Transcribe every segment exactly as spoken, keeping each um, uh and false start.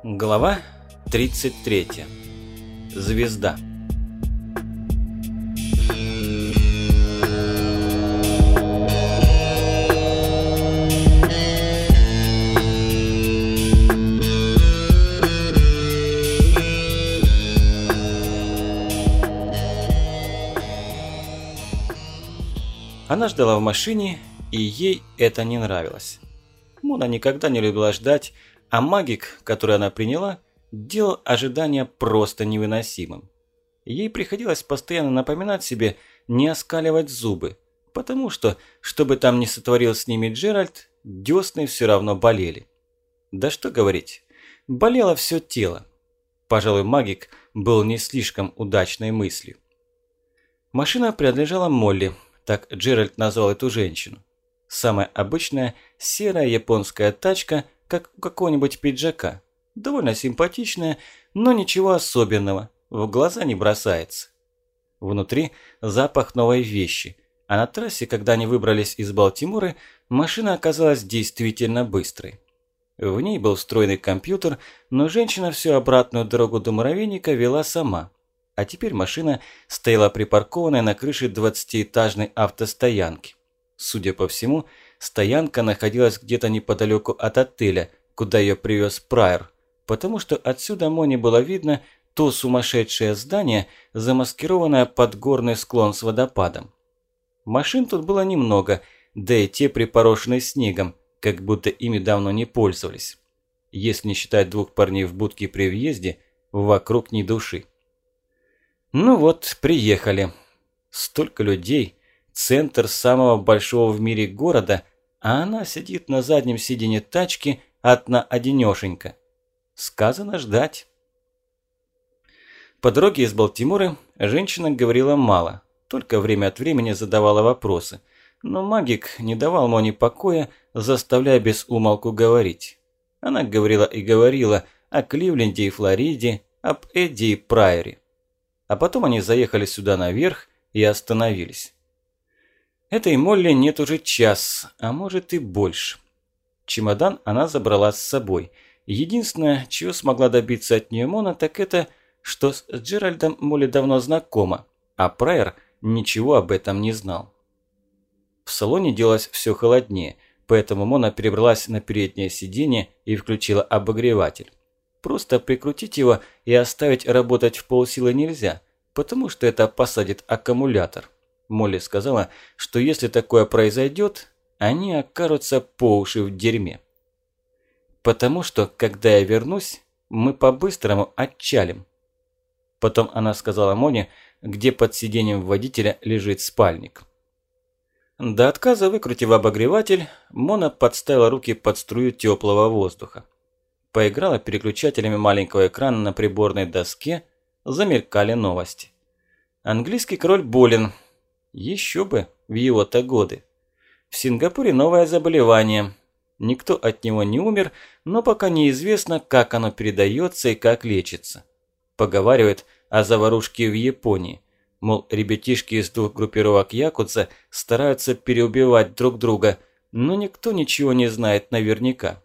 Глава тридцать третья. Звезда. Она ждала в машине, и ей это не нравилось. Мона никогда не любила ждать, а магик, который она приняла, делал ожидание просто невыносимым. Ей приходилось постоянно напоминать себе не оскаливать зубы, потому что, что бы там ни сотворил с ними Джеральд, десны все равно болели. Да что говорить, болело все тело. Пожалуй, магик был не слишком удачной мыслью. Машина принадлежала Молли, так Джеральд назвал эту женщину. Самая обычная серая японская тачка, как у какого-нибудь пиджака. Довольно симпатичная, но ничего особенного, в глаза не бросается. Внутри запах новой вещи, а на трассе, когда они выбрались из Балтимора, машина оказалась действительно быстрой. В ней был встроенный компьютер, но женщина всю обратную дорогу до муравейника вела сама. А теперь машина стояла припаркованная на крыше двадцатиэтажной автостоянки. Судя по всему, стоянка находилась где-то неподалеку от отеля, куда ее привез Прайер, потому что отсюда Моне было видно то сумасшедшее здание, замаскированное под горный склон с водопадом. Машин тут было немного, да и те припорошены снегом, как будто ими давно не пользовались. Если не считать двух парней в будке при въезде, вокруг ни души. Ну вот, приехали. Столько людей, центр самого большого в мире города, а она сидит на заднем сиденье тачки одна-одинёшенька. Сказано ждать. По дороге из Балтимора женщина говорила мало, только время от времени задавала вопросы. Но магик не давал Моне покоя, заставляя без умолку говорить. Она говорила и говорила о Кливленде и Флориде, об Эдди и Прайере. А потом они заехали сюда наверх и остановились. Этой Молли нет уже час, а может и больше. Чемодан она забрала с собой. Единственное, чего смогла добиться от нее Мона, так это, что с Джеральдом Молли давно знакома, а Прайер ничего об этом не знал. В салоне делалось все холоднее, поэтому Мона перебралась на переднее сиденье и включила обогреватель. Просто прикрутить его и оставить работать в полсилы нельзя, потому что это посадит аккумулятор. Молли сказала, что если такое произойдет, они окажутся по уши в дерьме. Потому что, когда я вернусь, мы по-быстрому отчалим. Потом она сказала Моне, где под сиденьем водителя лежит спальник. До отказа выкрутив обогреватель, Мона подставила руки под струю теплого воздуха. Поиграла переключателями маленького экрана на приборной доске, замелькали новости. Английский король болен. Еще бы, в его-то годы. В Сингапуре новое заболевание. Никто от него не умер, но пока неизвестно, как оно передается и как лечится. Поговаривают о заварушке в Японии. Мол, ребятишки из двух группировок якудза стараются переубивать друг друга, но никто ничего не знает наверняка.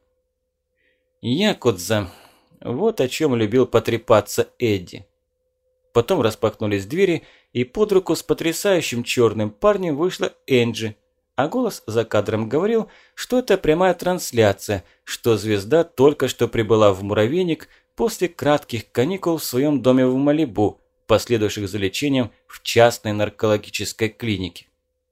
Якудза. Вот о чем любил потрепаться Эдди. Потом распахнулись двери, и под руку с потрясающим черным парнем вышла Энджи, а голос за кадром говорил, что это прямая трансляция, что звезда только что прибыла в муравейник после кратких каникул в своем доме в Малибу, последовавших за лечением в частной наркологической клинике.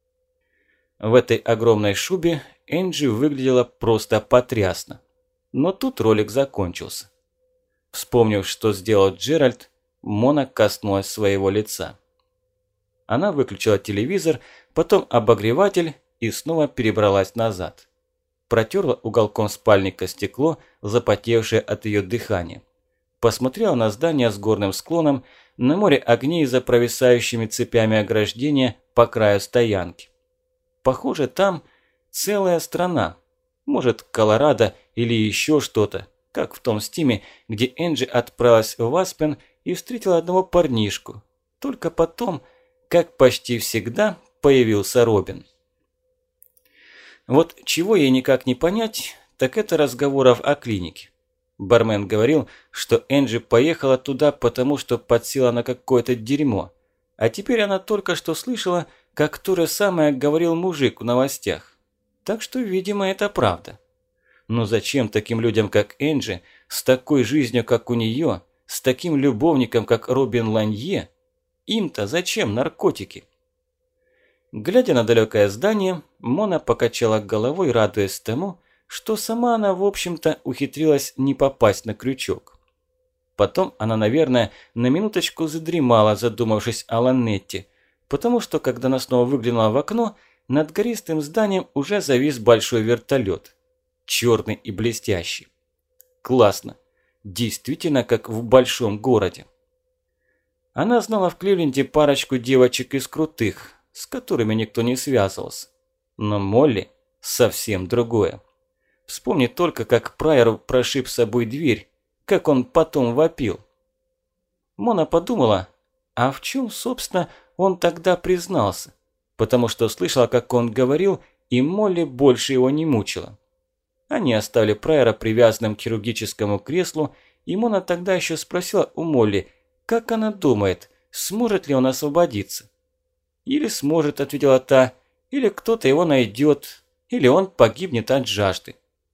В этой огромной шубе Энджи выглядела просто потрясно. Но тут ролик закончился. Вспомнив, что сделал Джеральд, Мона коснулась своего лица. Она выключила телевизор, потом обогреватель и снова перебралась назад. Протерла уголком спальника стекло, запотевшее от ее дыхания. Посмотрела на здание с горным склоном, на море огней за провисающими цепями ограждения по краю стоянки. Похоже, там целая страна. Может, Колорадо или еще что-то, как в том стиме, где Энджи отправилась в Аспен и встретила одного парнишку. Только потом, как почти всегда, появился Робин. Вот чего ей никак не понять, так это разговоров о клинике. Бармен говорил, что Энджи поехала туда, потому что подсела на какое-то дерьмо. А теперь она только что слышала, как то же самое говорил мужик в новостях. Так что, видимо, это правда. Но зачем таким людям, как Энджи, с такой жизнью, как у нее, с таким любовником, как Робин Ланье, им-то зачем наркотики? Глядя на далекое здание, Мона покачала головой, радуясь тому, что сама она, в общем-то, ухитрилась не попасть на крючок. Потом она, наверное, на минуточку задремала, задумавшись о Ланетте, потому что, когда она снова выглянула в окно, над гористым зданием уже завис большой вертолет, черный и блестящий. Классно, действительно как в большом городе. Она знала в Кливленде парочку девочек из крутых, с которыми никто не связывался, но Молли совсем другое. Вспомни только, как Прайер прошиб с собой дверь, как он потом вопил. Мона подумала, а в чем, собственно, он тогда признался, потому что слышала, как он говорил, и Молли больше его не мучила. Они оставили Прайера привязанным к хирургическому креслу, и Мона тогда еще спросила у Молли, как она думает, сможет ли он освободиться. «Или сможет», – ответила та, – «или кто-то его найдет, или он погибнет от жажды».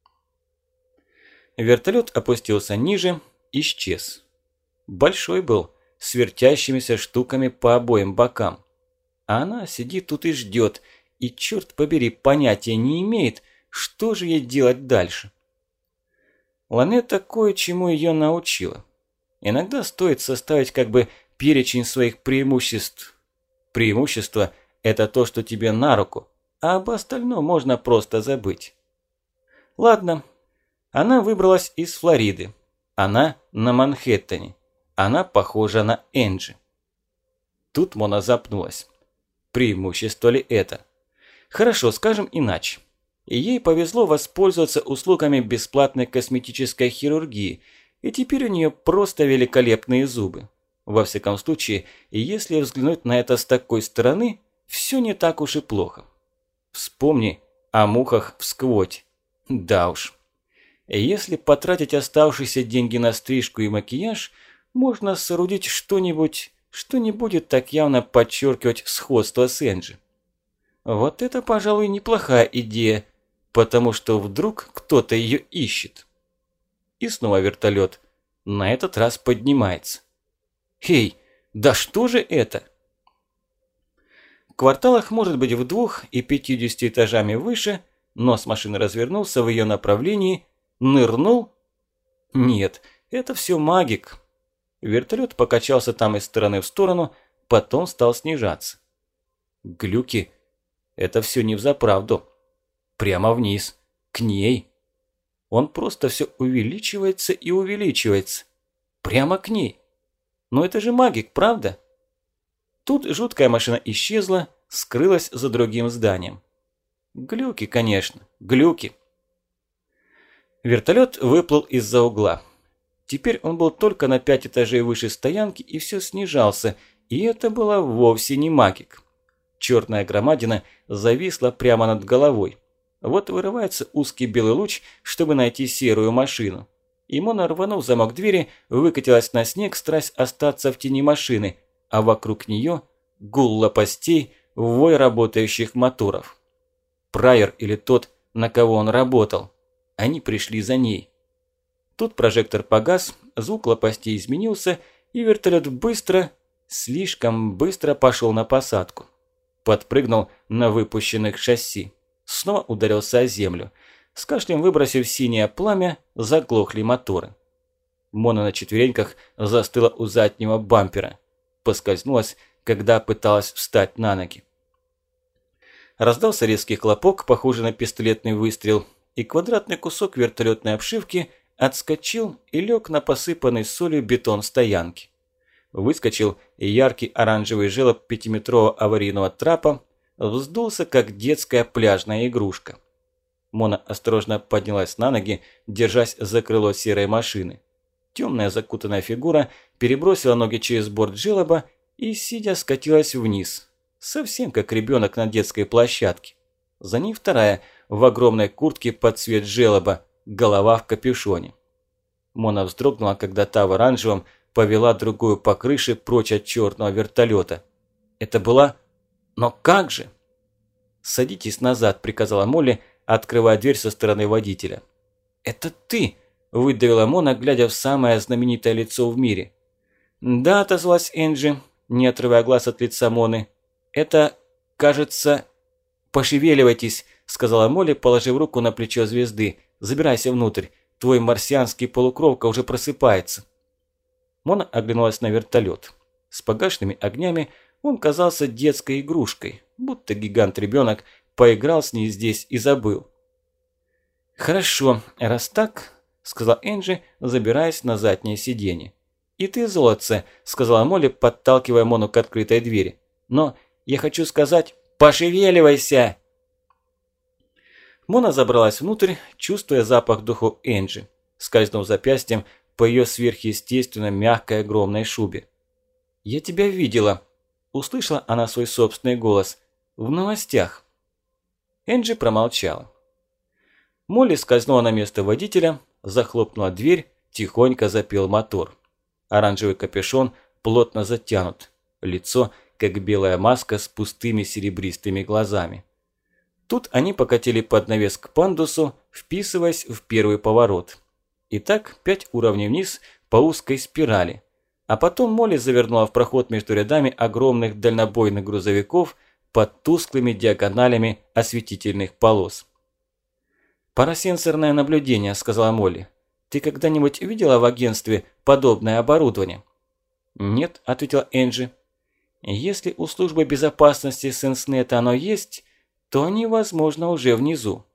Вертолет опустился ниже, исчез. Большой был, с вертящимися штуками по обоим бокам. А она сидит тут и ждет, и, черт побери, понятия не имеет, что же ей делать дальше. Ланетта кое-чему ее научила. Иногда стоит составить как бы перечень своих преимуществ. Преимущество – это то, что тебе на руку, а об остальном можно просто забыть. Ладно. Она выбралась из Флориды. Она на Манхэттене. Она похожа на Энджи. Тут Мона запнулась. Преимущество ли это? Хорошо, скажем иначе. И ей повезло воспользоваться услугами бесплатной косметической хирургии, и теперь у нее просто великолепные зубы. Во всяком случае, и если взглянуть на это с такой стороны, все не так уж и плохо. Вспомни о мухах в сквоте. Да уж. Если потратить оставшиеся деньги на стрижку и макияж, можно соорудить что-нибудь, что не будет так явно подчеркивать сходство с Энджи. Вот это, пожалуй, неплохая идея, потому что вдруг кто-то ее ищет. И снова вертолет. На этот раз поднимается. Эй, да что же это? В кварталах может быть в двух и пятидесяти этажами выше, нос машины развернулся в ее направлении, нырнул? Нет, это все магик. Вертолет покачался там из стороны в сторону, потом стал снижаться. Глюки. Это все не взаправду. Прямо вниз. К ней. Он просто все увеличивается и увеличивается. Прямо к ней. Но это же магик, правда? Тут жуткая машина исчезла, скрылась за другим зданием. Глюки, конечно, глюки. Вертолет выплыл из-за угла. Теперь он был только на пять этажей выше стоянки и все снижался, и это была вовсе не магик. Черная громадина зависла прямо над головой. Вот вырывается узкий белый луч, чтобы найти серую машину. И Мона, рванув замок двери, выкатилась на снег, страсть остаться в тени машины, а вокруг нее гул лопастей, вой работающих моторов. Прайер или тот, на кого он работал. Они пришли за ней. Тут прожектор погас, звук лопастей изменился, и вертолет быстро, слишком быстро пошел на посадку. Подпрыгнул на выпущенных шасси. Снова ударился о землю. С кашлем выбросив синее пламя, заглохли моторы. Мона на четвереньках застыла у заднего бампера. Поскользнулась, когда пыталась встать на ноги. Раздался резкий хлопок, похожий на пистолетный выстрел, и квадратный кусок вертолетной обшивки отскочил и лег на посыпанный солью бетон стоянки. Выскочил и яркий оранжевый желоб пятиметрового аварийного трапа, вздулся, как детская пляжная игрушка. Мона осторожно поднялась на ноги, держась за крыло серой машины. Темная закутанная фигура перебросила ноги через борт желоба и, сидя, скатилась вниз. Совсем как ребенок на детской площадке. За ней вторая, в огромной куртке под цвет желоба, голова в капюшоне. Мона вздрогнула, когда та в оранжевом повела другую по крыше прочь от черного вертолета. Это была... Но как же? «Садитесь назад», – приказала Молли, открывая дверь со стороны водителя. «Это ты?» – выдавила Мона, глядя в самое знаменитое лицо в мире. «Да», – отозвалась Энджи, не отрывая глаз от лица Моны. «Это, кажется...» «Пошевеливайтесь», – сказала Молли, положив руку на плечо звезды. «Забирайся внутрь. Твой марсианский полукровка уже просыпается». Мона оглянулась на вертолет. С погашенными огнями он казался детской игрушкой, будто гигант-ребенок поиграл с ней здесь и забыл. «Хорошо, раз так», – сказала Энджи, забираясь на заднее сиденье. «И ты, золотце», – сказала Молли, подталкивая Мону к открытой двери. «Но я хочу сказать, пошевеливайся!» Мона забралась внутрь, чувствуя запах духов Энджи, скользнув запястьем по ее сверхъестественно мягкой огромной шубе. «Я тебя видела», – услышала она свой собственный голос, – «в новостях». Энджи промолчала. Молли скользнула на место водителя, захлопнула дверь, тихонько запел мотор. Оранжевый капюшон плотно затянут, лицо как белая маска с пустыми серебристыми глазами. Тут они покатили под навес к пандусу, вписываясь в первый поворот. И так пять уровней вниз по узкой спирали. А потом Молли завернула в проход между рядами огромных дальнобойных грузовиков под тусклыми диагоналями осветительных полос. «Парасенсорное наблюдение», – сказала Молли. «Ты когда-нибудь видела в агентстве подобное оборудование?» «Нет», – ответила Энджи. «Если у службы безопасности Сенснета оно есть, то они, возможно, уже внизу».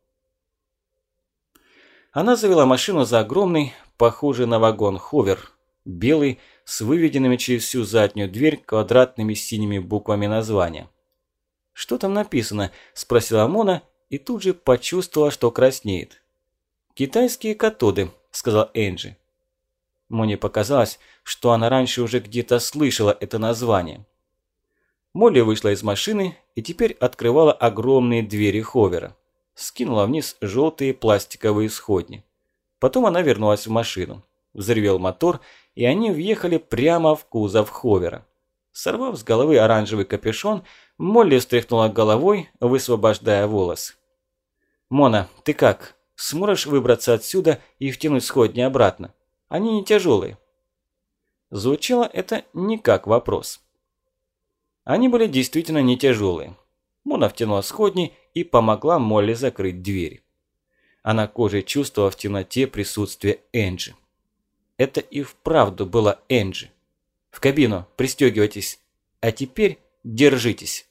Она завела машину за огромный, похожий на вагон ховер, белый, с выведенными через всю заднюю дверь квадратными синими буквами названия. «Что там написано?» – спросила Мона и тут же почувствовала, что краснеет. «Китайские катоды», – сказал Энджи. Моне показалось, что она раньше уже где-то слышала это название. Молли вышла из машины и теперь открывала огромные двери ховера. Скинула вниз желтые пластиковые сходни. Потом она вернулась в машину. Взревел мотор, и они въехали прямо в кузов ховера. Сорвав с головы оранжевый капюшон, Молли встряхнула головой, высвобождая волосы. «Мона, ты как? Сможешь выбраться отсюда и втянуть сходни обратно? Они не тяжелые». Звучало это не как вопрос. Они были действительно не тяжелые. Мона втянула сходни и помогла Молли закрыть дверь. Она кожей чувствовала в темноте присутствие Энджи. Это и вправду была Энджи. «В кабину, пристегивайтесь. А теперь держитесь».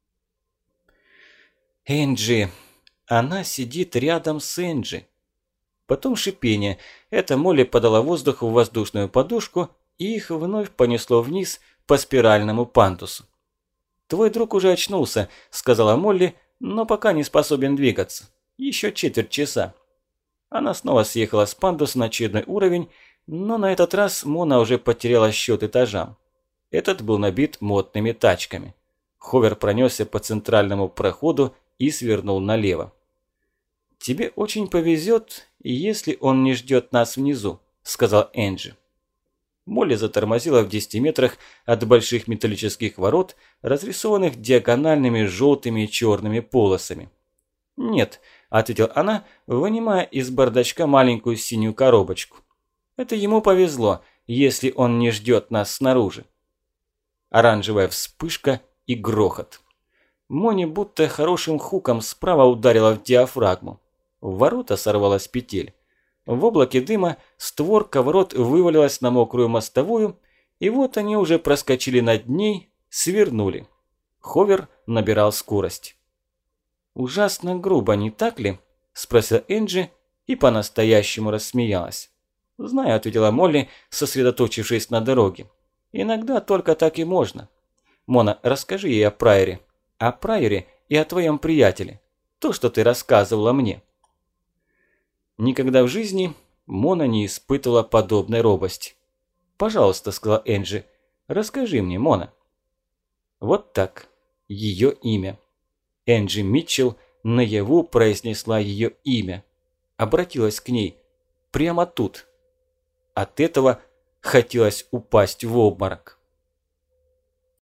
Энджи. Она сидит рядом с Энджи. Потом шипение. Это Молли подала воздух в воздушную подушку, и их вновь понесло вниз по спиральному пандусу. «Твой друг уже очнулся», – сказала Молли, – «но пока не способен двигаться. Еще четверть часа». Она снова съехала с пандуса на очередной уровень, но на этот раз Мона уже потеряла счет этажам. Этот был набит модными тачками. Ховер пронесся по центральному проходу и свернул налево. «Тебе очень повезет, если он не ждет нас внизу», – сказал Энджи. Молли затормозила в десяти метрах от больших металлических ворот, разрисованных диагональными желтыми и черными полосами. «Нет», – ответила она, вынимая из бардачка маленькую синюю коробочку. «Это ему повезло, если он не ждет нас снаружи». Оранжевая вспышка и грохот. Моне будто хорошим хуком справа ударила в диафрагму. В ворота сорвалась петель. В облаке дыма створка ворот вывалилась на мокрую мостовую, и вот они уже проскочили над ней, свернули. Ховер набирал скорость. «Ужасно грубо, не так ли?» – спросила Энджи и по-настоящему рассмеялась. «Знаю», – ответила Молли, сосредоточившись на дороге. «Иногда только так и можно. Мона, расскажи ей о Прайере. О Прайере и о твоем приятеле. То, что ты рассказывала мне». Никогда в жизни Мона не испытывала подобной робости. «Пожалуйста», – сказала Энджи, – «расскажи мне, Мона». Вот так. Ее имя. Энджи Митчелл наяву произнесла ее имя. Обратилась к ней. Прямо тут. от этого хотелось упасть в обморок.